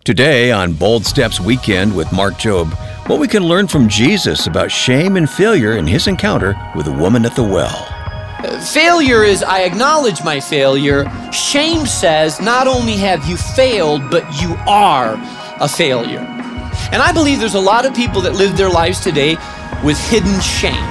Today on Bold Steps Weekend with Mark Jobe, what we can learn from Jesus about shame and failure in his encounter with the woman at the well. Failure is, I acknowledge my failure. Shame says, not only have you failed, but you are a failure. And I believe there's a lot of people that live their lives today with hidden shame.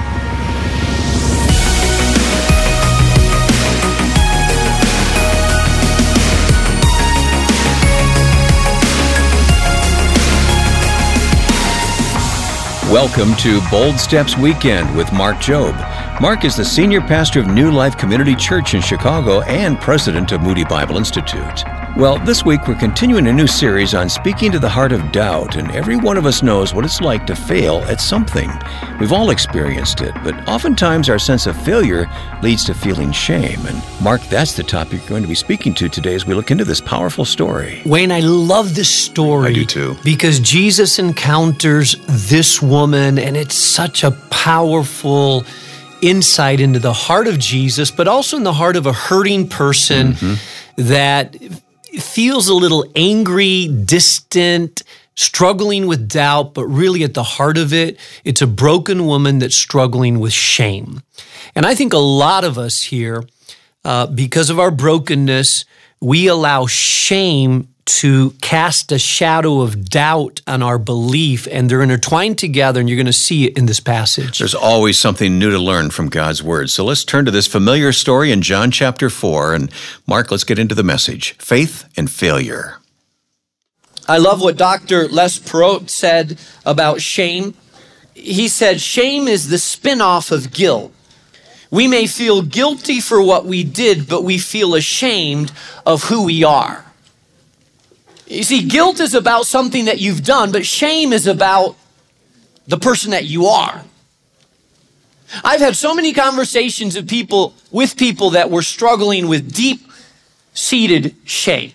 Welcome to Bold Steps Weekend with Mark Jobe. Mark is the senior pastor of New Life Community Church in Chicago and president of Moody Bible Institute. Well, this week we're continuing a new series on speaking to the heart of doubt, and every one of us knows what it's like to fail at something. We've all experienced it, but oftentimes our sense of failure leads to feeling shame. And Mark, that's the topic you're going to be speaking to today as we look into this powerful story. Wayne, I love this story. I do too. Because Jesus encounters this woman, and it's such a powerful insight into the heart of Jesus, but also in the heart of a hurting person that feels a little angry, distant, struggling with doubt, but really at the heart of it, it's a broken woman that's struggling with shame. And I think a lot of us here, because of our brokenness, we allow shame to cast a shadow of doubt on our belief, and they're intertwined together, and you're going to see it in this passage. There's always something new to learn from God's Word. So let's turn to this familiar story in John chapter 4. And Mark, let's get into the message, faith and failure. I love what Dr. Les Perot said about shame. He said, shame is the spin-off of guilt. We may feel guilty for what we did, but we feel ashamed of who we are. You see, guilt is about something that you've done, but shame is about the person that you are. I've had so many conversations with people that were struggling with deep-seated shame.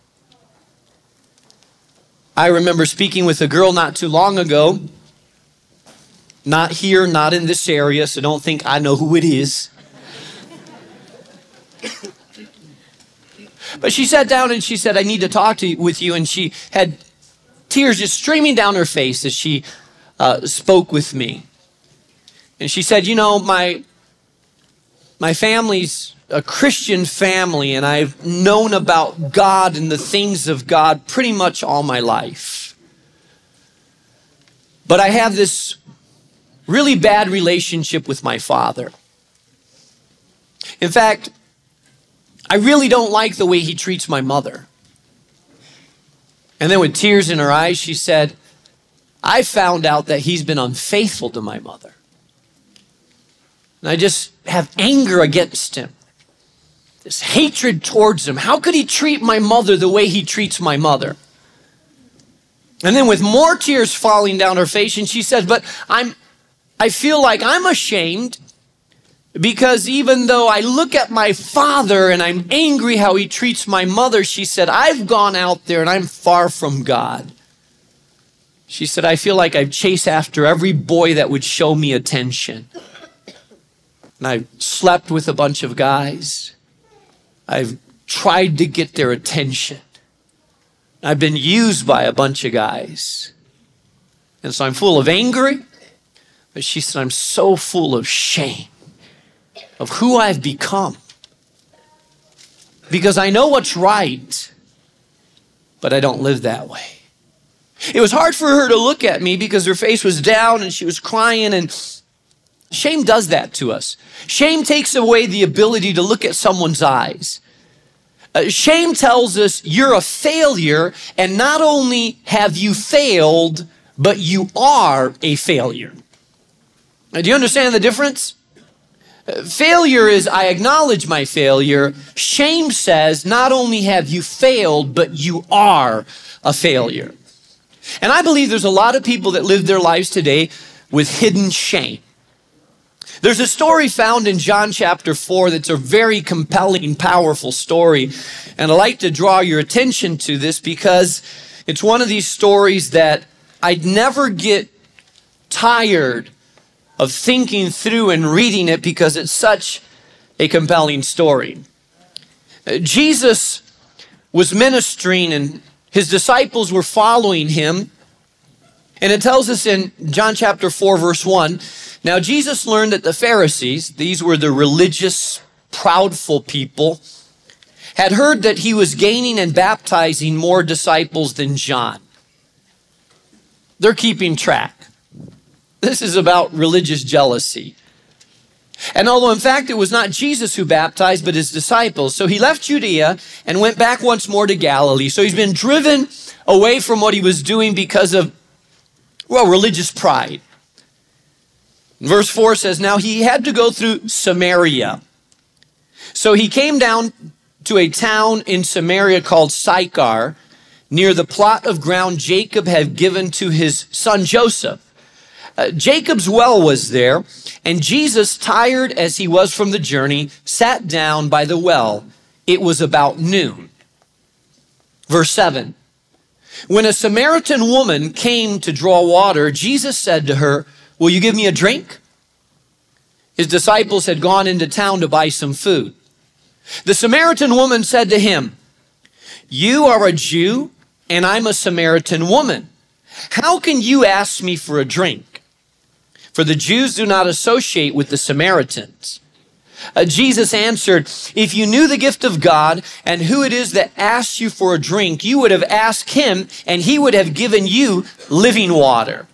I remember speaking with a girl not too long ago, not here, not in this area, so don't think I know who it is. But she sat down and she said, I need to talk with you. And she had tears just streaming down her face as she spoke with me. And she said, you know, my family's a Christian family, and I've known about God and the things of God pretty much all my life. But I have this really bad relationship with my father. In fact, I really don't like the way he treats my mother. And then with tears in her eyes, she said, I found out that he's been unfaithful to my mother. And I just have anger against him. This hatred towards him. How could he treat my mother the way he treats my mother? And then with more tears falling down her face, and she said, but I feel like I'm ashamed, because even though I look at my father and I'm angry how he treats my mother, she said, I've gone out there and I'm far from God. She said, I feel like I've chased after every boy that would show me attention. And I've slept with a bunch of guys. I've tried to get their attention. I've been used by a bunch of guys. And so I'm full of anger. But she said, I'm so full of shame of who I've become. Because I know what's right, but I don't live that way. It was hard for her to look at me because her face was down and she was crying, and shame does that to us. Shame takes away the ability to look at someone's eyes. Shame tells us you're a failure, and not only have you failed, but you are a failure. Now, do you understand the difference? Failure is, I acknowledge my failure. Shame says, not only have you failed, but you are a failure. And I believe there's a lot of people that live their lives today with hidden shame. There's a story found in John chapter 4 that's a very compelling, powerful story. And I'd like to draw your attention to this because it's one of these stories that I'd never get tired of thinking through and reading it because it's such a compelling story. Jesus was ministering and His disciples were following him. And it tells us in John chapter 4, verse 1, now Jesus learned that the Pharisees, these were the religious, proudful people, had heard that he was gaining and baptizing more disciples than John. They're keeping track. This is about religious jealousy. And although in fact it was not Jesus who baptized, but his disciples, so he left Judea and went back once more to Galilee. So he's been driven away from what he was doing because of, well, religious pride. Verse 4 says, now he had to go through Samaria. So he came down to a town in Samaria called Sychar, near the plot of ground Jacob had given to his son Joseph. Jacob's well was there, and Jesus, tired as he was from the journey, sat down by the well. It was about noon. Verse 7, when a Samaritan woman came to draw water, Jesus said to her, will you give me a drink? His disciples had gone into town to buy some food. The Samaritan woman said to him, you are a Jew, and I'm a Samaritan woman. How can you ask me for a drink? For the Jews do not associate with the Samaritans. Jesus answered, if you knew the gift of God and who it is that asks you for a drink, you would have asked him and he would have given you living water.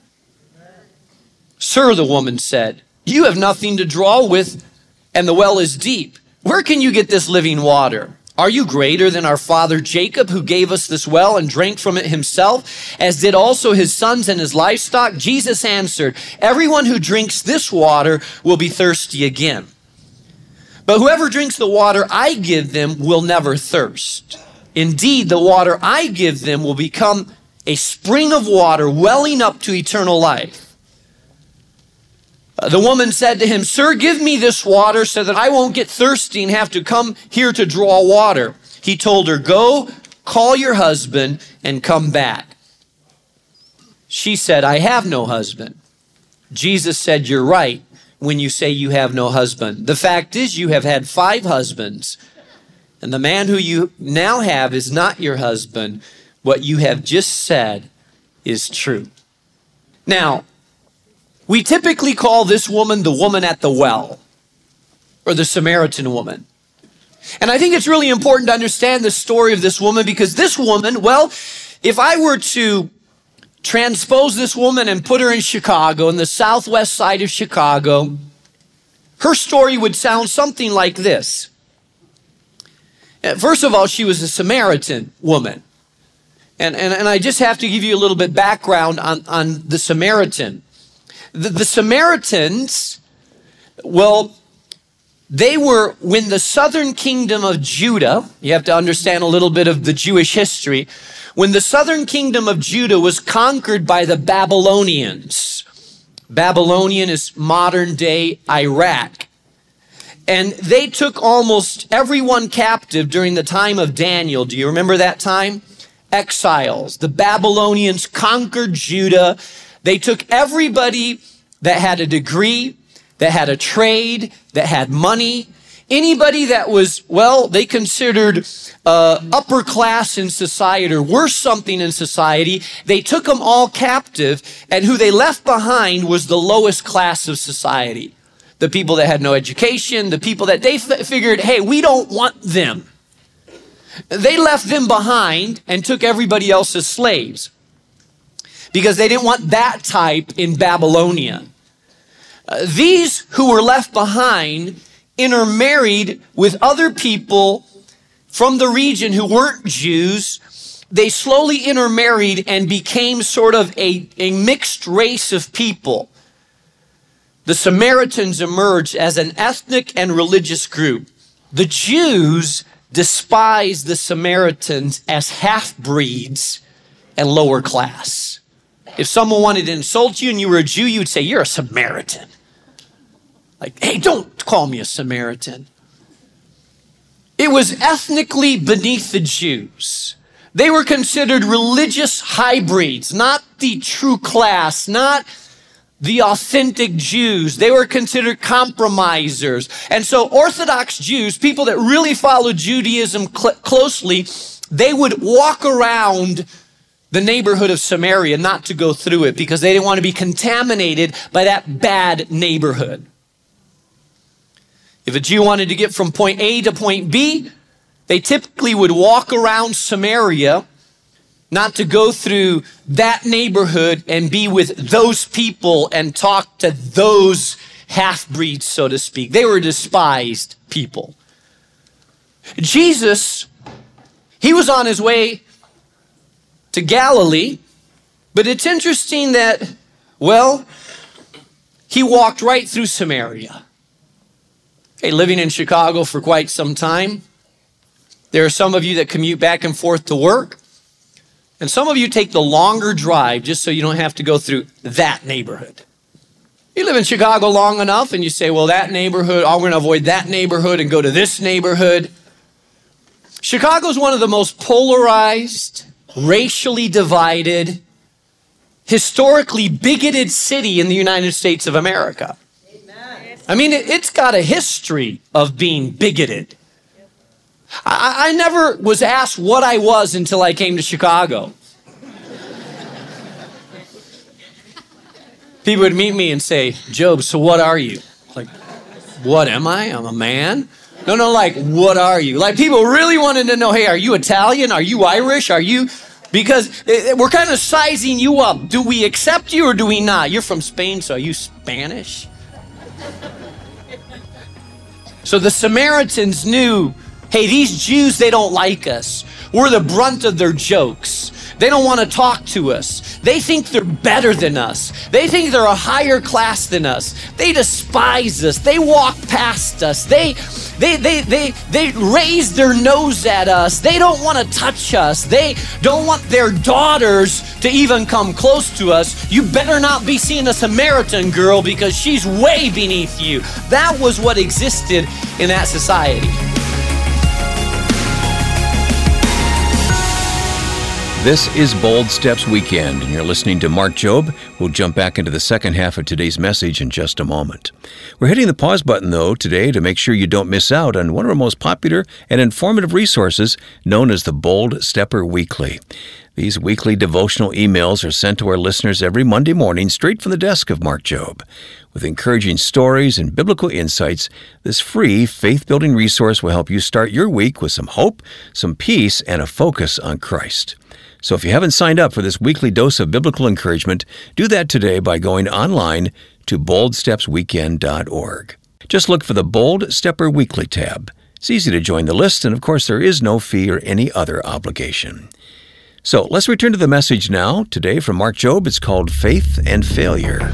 Sir, the woman said, you have nothing to draw with and the well is deep. Where can you get this living water? Are you greater than our father Jacob, who gave us this well and drank from it himself, as did also his sons and his livestock? Jesus answered, everyone who drinks this water will be thirsty again. But whoever drinks the water I give them will never thirst. Indeed, the water I give them will become a spring of water welling up to eternal life. The woman said to him, sir, give me this water so that I won't get thirsty and have to come here to draw water. He told her, go, call your husband and come back. She said, I have no husband. Jesus said, you're right when you say you have no husband. The fact is you have had 5 husbands, and the man who you now have is not your husband. What you have just said is true. Now, we typically call this woman the woman at the well, or the Samaritan woman. And I think it's really important to understand the story of this woman, because this woman, well, if I were to transpose this woman and put her in Chicago, in the southwest side of Chicago, her story would sound something like this. First of all, she was a Samaritan woman. And I just have to give you a little bit background on the Samaritan. The Samaritans, well, they were, when the southern kingdom of Judah, you have to understand a little bit of the Jewish history, when the southern kingdom of Judah was conquered by the Babylonians. Babylonian is modern day Iraq. And they took almost everyone captive during the time of Daniel. Do you remember that time? Exiles. The Babylonians conquered Judah. They took everybody that had a degree, that had a trade, that had money, anybody that was, well, they considered upper class in society or worth something in society. They took them all captive, and who they left behind was the lowest class of society. The people that had no education, the people that they figured, hey, we don't want them. They left them behind and took everybody else as slaves, because they didn't want that type in Babylonia. These who were left behind intermarried with other people from the region who weren't Jews. They slowly intermarried and became sort of a mixed race of people. The Samaritans emerged as an ethnic and religious group. The Jews despised the Samaritans as half-breeds and lower class. If someone wanted to insult you and you were a Jew, you'd say, you're a Samaritan. Like, hey, don't call me a Samaritan. It was ethnically beneath the Jews. They were considered religious hybrids, not the true class, not the authentic Jews. They were considered compromisers. And so Orthodox Jews, people that really followed Judaism closely, they would walk around the neighborhood of Samaria not to go through it because they didn't want to be contaminated by that bad neighborhood. If a Jew wanted to get from point A to point B, they typically would walk around Samaria not to go through that neighborhood and be with those people and talk to those half-breeds, so to speak. They were despised people. Jesus, he was on his way to Galilee, but it's interesting that, well, he walked right through Samaria. Hey, living in Chicago for quite some time, there are some of you that commute back and forth to work, and some of you take the longer drive just so you don't have to go through that neighborhood. You live in Chicago long enough and you say, well, that neighborhood, I'm going to avoid that neighborhood and go to this neighborhood. Chicago is one of the most polarized, racially divided, historically bigoted city in the United States of America. Amen. I mean, it's got a history of being bigoted. I never was asked what I was until I came to Chicago. People would meet me and say, Job, so what are you? Like, what am I? I'm a man? No, like, what are you? Like, people really wanted to know, hey, are you Italian? Are you Irish? Are you... Because we're kind of sizing you up. Do we accept you or do we not? You're from Spain, so are you Spanish? So the Samaritans knew, hey, these Jews, they don't like us. We're the brunt of their jokes. They don't want to talk to us. They think they're better than us. They think they're a higher class than us. They despise us. They walk past us. They raise their nose at us. They don't want to touch us. They don't want their daughters to even come close to us. You better not be seeing a Samaritan girl because she's way beneath you. That was what existed in that society. This is Bold Steps Weekend, and you're listening to Mark Jobe. We'll jump back into the second half of today's message in just a moment. We're hitting the pause button, though, today to make sure you don't miss out on one of our most popular and informative resources known as the Bold Stepper Weekly. These weekly devotional emails are sent to our listeners every Monday morning straight from the desk of Mark Jobe. With encouraging stories and biblical insights, this free faith-building resource will help you start your week with some hope, some peace, and a focus on Christ. So if you haven't signed up for this weekly dose of biblical encouragement, do that today by going online to boldstepsweekend.org. Just look for the Bold Stepper Weekly tab. It's easy to join the list, and of course there is no fee or any other obligation. So let's return to the message now. Today from Mark Jobe, it's called Faith and Failure.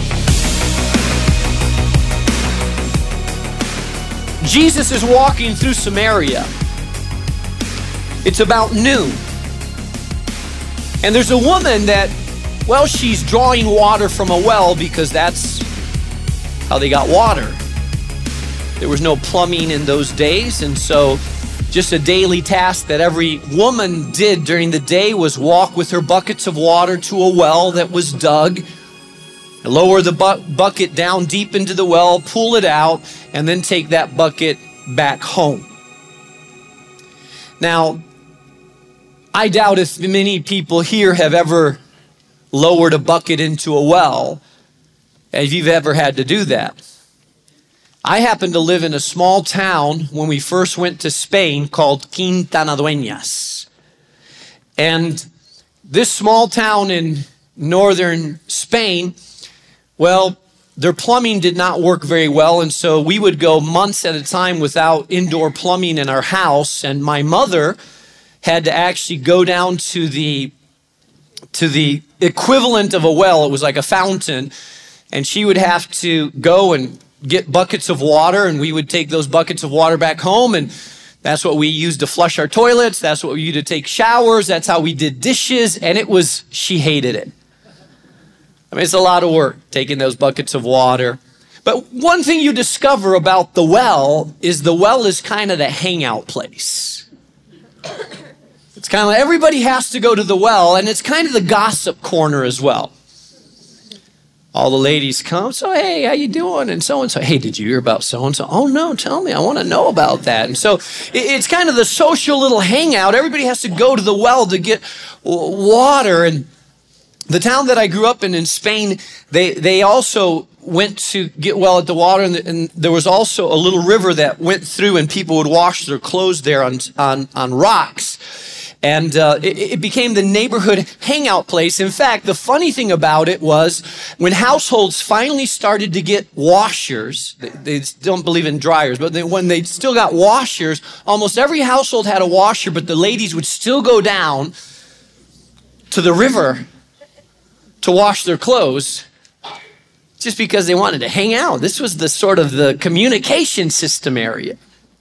Jesus is walking through Samaria. It's about noon. And there's a woman that, well, she's drawing water from a well because that's how they got water. There was no plumbing in those days, and so just a daily task that every woman did during the day was walk with her buckets of water to a well that was dug, lower the bucket down deep into the well, pull it out, and then take that bucket back home. Now, I doubt if many people here have ever lowered a bucket into a well, if you've ever had to do that. I happened to live in a small town when we first went to Spain called Quintanadueñas. And this small town in northern Spain, well, their plumbing did not work very well, and so we would go months at a time without indoor plumbing in our house, and my mother had to actually go down to the equivalent of a well. It was like a fountain, and she would have to go and get buckets of water, and we would take those buckets of water back home, and that's what we used to flush our toilets. That's what we used to take showers. That's how we did dishes, and she hated it. I mean, it's a lot of work taking those buckets of water. But one thing you discover about the well is kind of the hangout place. It's kind of like everybody has to go to the well, and it's kind of the gossip corner as well. all the ladies come. So, hey, how you doing? And so, hey, did you hear about so-and-so? Oh, no, tell me. I want to know about that. And so it's kind of the social little hangout. Everybody has to go to the well to get water. And the town that I grew up in Spain, they also went to get well at the water. And there was also a little river that went through, and people would wash their clothes there on rocks. And it became the neighborhood hangout place. In fact, the funny thing about it was when households finally started to get washers, they don't believe in dryers, but when they still got washers, almost every household had a washer, but the ladies would still go down to the river to wash their clothes just because they wanted to hang out. This was the sort of the communication system area.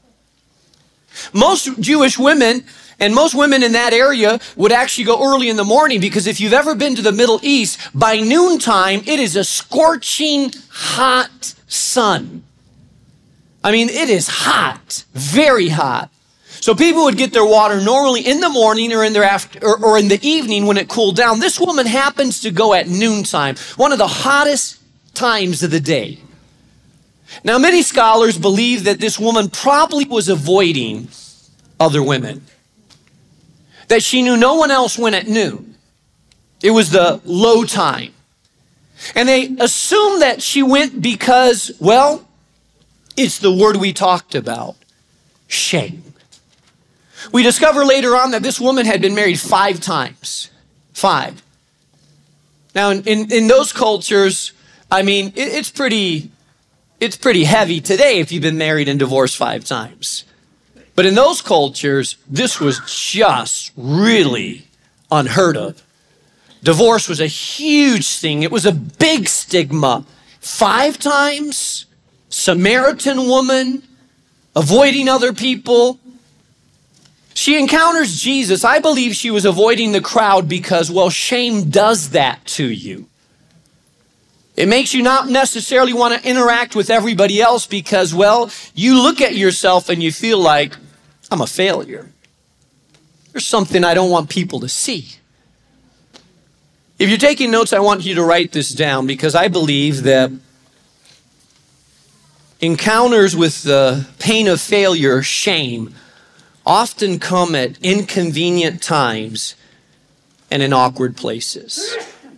Most Jewish women and most women in that area would actually go early in the morning, because if you've ever been to the Middle East, by noontime, it is a scorching hot sun. I mean, it is hot, very hot. So people would get their water normally in the morning or in the evening when it cooled down. This woman happens to go at noontime, one of the hottest times of the day. Now, many scholars believe that this woman probably was avoiding other women, that she knew no one else went at noon. It was the low time. And they assumed that she went because, well, it's the word we talked about, shame. We discover later on that this woman had been married 5 times. 5. Now, in those cultures, I mean, it's pretty heavy today if you've been married and divorced 5 times. But in those cultures, this was just really unheard of. Divorce was a huge thing. It was a big stigma. 5 times, Samaritan woman, avoiding other people. She encounters Jesus. I believe she was avoiding the crowd because, well, shame does that to you. It makes you not necessarily want to interact with everybody else because, well, you look at yourself and you feel like, I'm a failure. There's something I don't want people to see. If you're taking notes, I want you to write this down, because I believe that encounters with the pain of failure, shame, often come at inconvenient times and in awkward places.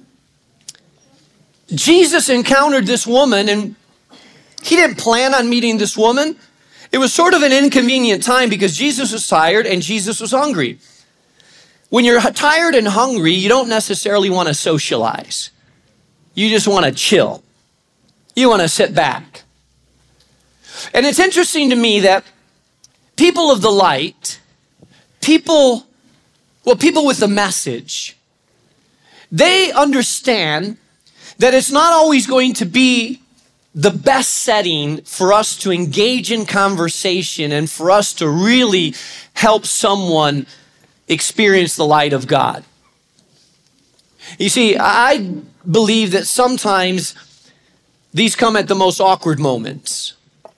Jesus encountered this woman, and he didn't plan on meeting this woman. It was sort of an inconvenient time because Jesus was tired and Jesus was hungry. When you're tired and hungry, you don't necessarily want to socialize. You just want to chill. You want to sit back. And it's interesting to me that people of the light, people with the message, they understand that it's not always going to be the best setting for us to engage in conversation and for us to really help someone experience the light of God. You see, I believe that sometimes these come at the most awkward moments.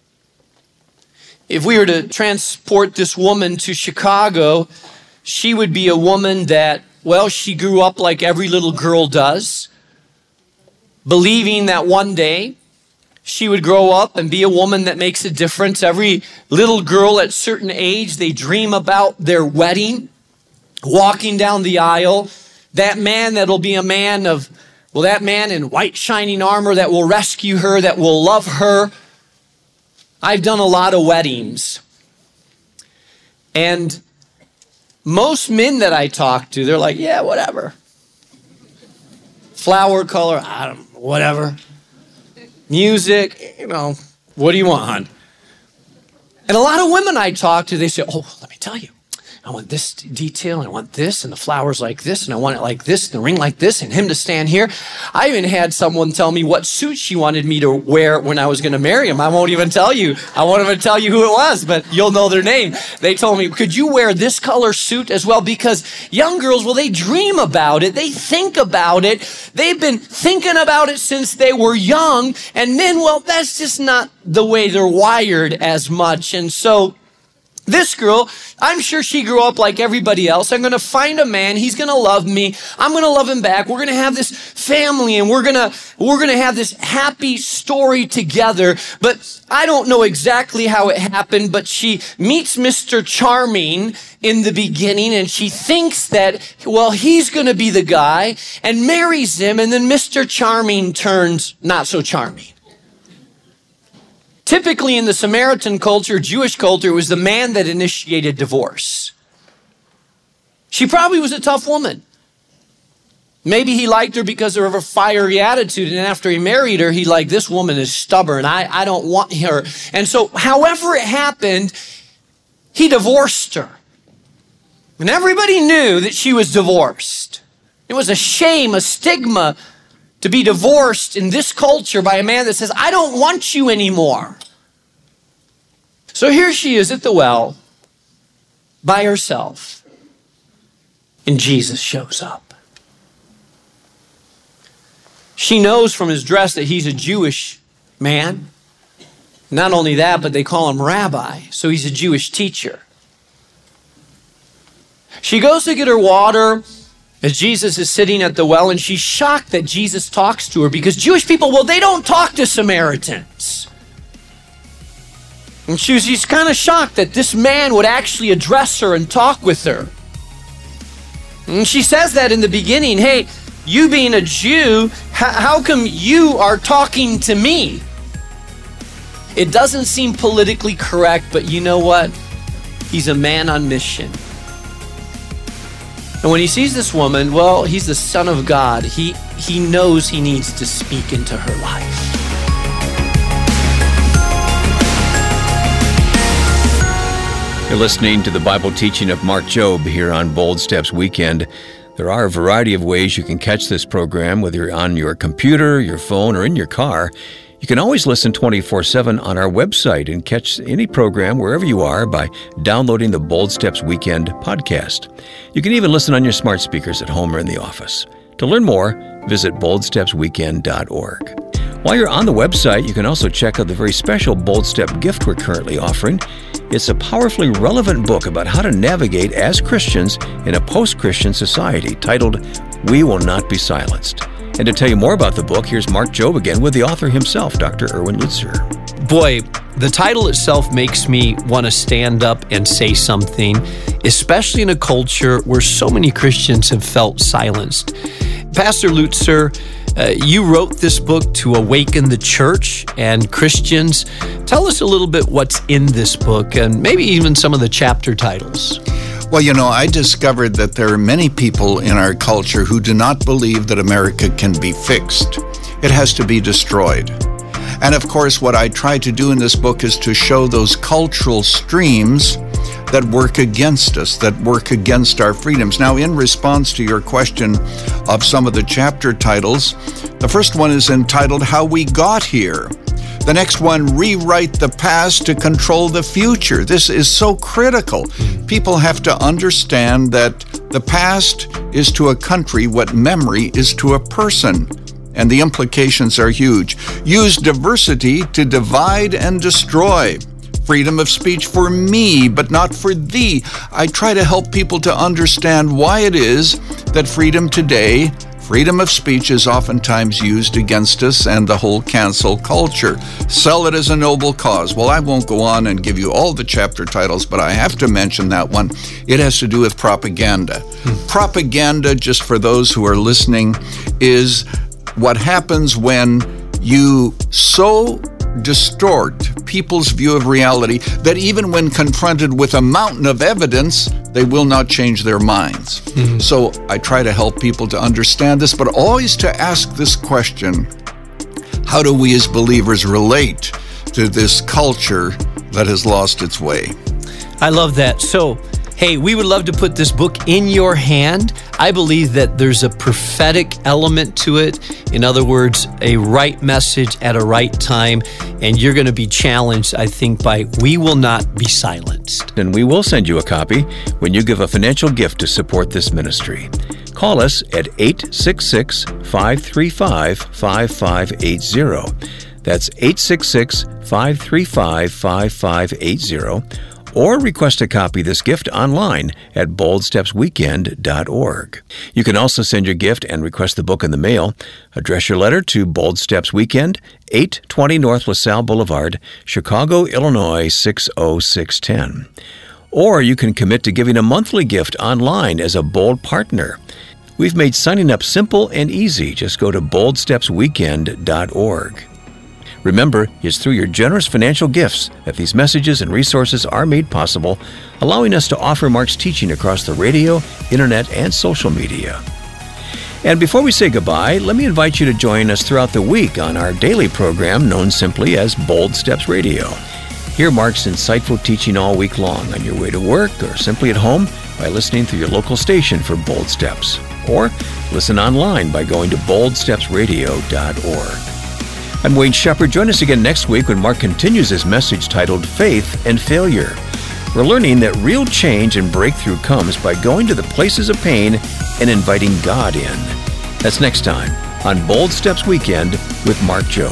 If we were to transport this woman to Chicago, she would be a woman that, well, she grew up like every little girl does, believing that one day she would grow up and be a woman that makes a difference. Every little girl at a certain age, they dream about their wedding, walking down the aisle, that man that'll be a man of, well, that man in white shining armor that will rescue her, that will love her. I've done a lot of weddings. And most men that I talk to, they're like, yeah, whatever. Flower color, I don't know, whatever. Music, what do you want, hon? And a lot of women I talk to, they say, oh, let me tell you, I want this detail, and I want this, and the flowers like this, and I want it like this, and the ring like this, and him to stand here. I even had someone tell me what suit she wanted me to wear when I was going to marry him. I won't even tell you. I won't even tell you who it was, but you'll know their name. They told me, could you wear this color suit as well? Because young girls, well, they dream about it. They think about it. They've been thinking about it since they were young. And men, well, that's just not the way they're wired as much. And so This girl, I'm sure she grew up like everybody else. I'm going to find a man. He's going to love me. I'm going to love him back. We're going to have this family, and we're going to have this happy story together. But I don't know exactly how it happened, but she meets Mr. Charming in the beginning, and she thinks that, well, he's going to be the guy, and marries him, and then Mr. Charming turns not so charming. Typically in the Samaritan culture, Jewish culture, it was the man that initiated divorce. She probably was a tough woman. Maybe he liked her because of her fiery attitude, and after he married her, he like, this woman is stubborn. I don't want her. And so however it happened, he divorced her. And everybody knew that she was divorced. It was a shame, a stigma, to be divorced in this culture by a man that says, I don't want you anymore. So here she is at the well by herself, and Jesus shows up. She knows from his dress that he's a Jewish man. Not only that, but they call him rabbi, so he's a Jewish teacher. She goes to get her water as Jesus is sitting at the well, and she's shocked that Jesus talks to her, because Jewish people, well, they don't talk to Samaritans. And she's kind of shocked that this man would actually address her and talk with her. And she says that in the beginning, hey, you being a Jew, how come you are talking to me? It doesn't seem politically correct, but you know what? He's a man on mission. And when he sees this woman, well, he's the Son of God. He knows he needs to speak into her life. You're listening to the Bible teaching of Mark Jobe here on Bold Steps Weekend. There are a variety of ways you can catch this program, whether you're on your computer, your phone, or in your car. You can always listen 24/7 on our website and catch any program wherever you are by downloading the Bold Steps Weekend podcast. You can even listen on your smart speakers at home or in the office. To learn more, visit boldstepsweekend.org. While you're on the website, you can also check out the very special Bold Step gift we're currently offering. It's a powerfully relevant book about how to navigate as Christians in a post-Christian society titled, We Will Not Be Silenced. And to tell you more about the book, here's Mark Jobe again with the author himself, Dr. Erwin Lutzer. Boy, the title itself makes me want to stand up and say something, especially in a culture where so many Christians have felt silenced. Pastor Lutzer, you wrote this book to awaken the church and Christians. Tell us a little bit what's in this book and maybe even some of the chapter titles. Well, I discovered that there are many people in our culture who do not believe that America can be fixed. It has to be destroyed. And of course, what I try to do in this book is to show those cultural streams that work against us, that work against our freedoms. Now, in response to your question of some of the chapter titles, the first one is entitled How We Got Here. The next one, Rewrite the Past to Control the Future. This is so critical. People have to understand that the past is to a country what memory is to a person, and the implications are huge. Use diversity to divide and destroy. Freedom of speech for me, but not for thee. I try to help people to understand why it is that freedom today, freedom of speech, is oftentimes used against us and the whole cancel culture. Sell it as a noble cause. Well, I won't go on and give you all the chapter titles, but I have to mention that one. It has to do with propaganda. Propaganda, just for those who are listening, is what happens when you so distort people's view of reality that even when confronted with a mountain of evidence, they will not change their minds. So I try to help people to understand this, but always to ask this question: how do we as believers relate to this culture that has lost its way? I love that. So, hey, we would love to put this book in your hand. I believe that there's a prophetic element to it. In other words, a right message at a right time. And you're going to be challenged, I think, by We Will Not Be Silenced. And we will send you a copy when you give a financial gift to support this ministry. Call us at 866-535-5580. That's 866-535-5580. or request a copy of this gift online at boldstepsweekend.org. You can also send your gift and request the book in the mail. Address your letter to Bold Steps Weekend, 820 North LaSalle Boulevard, Chicago, Illinois, 60610. Or you can commit to giving a monthly gift online as a Bold partner. We've made signing up simple and easy. Just go to boldstepsweekend.org. Remember, it's through your generous financial gifts that these messages and resources are made possible, allowing us to offer Mark's teaching across the radio, internet, and social media. And before we say goodbye, let me invite you to join us throughout the week on our daily program known simply as Bold Steps Radio. Hear Mark's insightful teaching all week long on your way to work or simply at home by listening through your local station for Bold Steps. Or listen online by going to boldstepsradio.org. I'm Wayne Shepherd. Join us again next week when Mark continues his message titled Faith and Failure. We're learning that real change and breakthrough comes by going to the places of pain and inviting God in. That's next time on Bold Steps Weekend with Mark Jobe.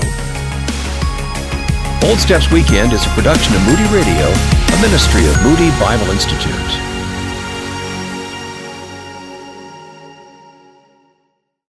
Bold Steps Weekend is a production of Moody Radio, a ministry of Moody Bible Institute.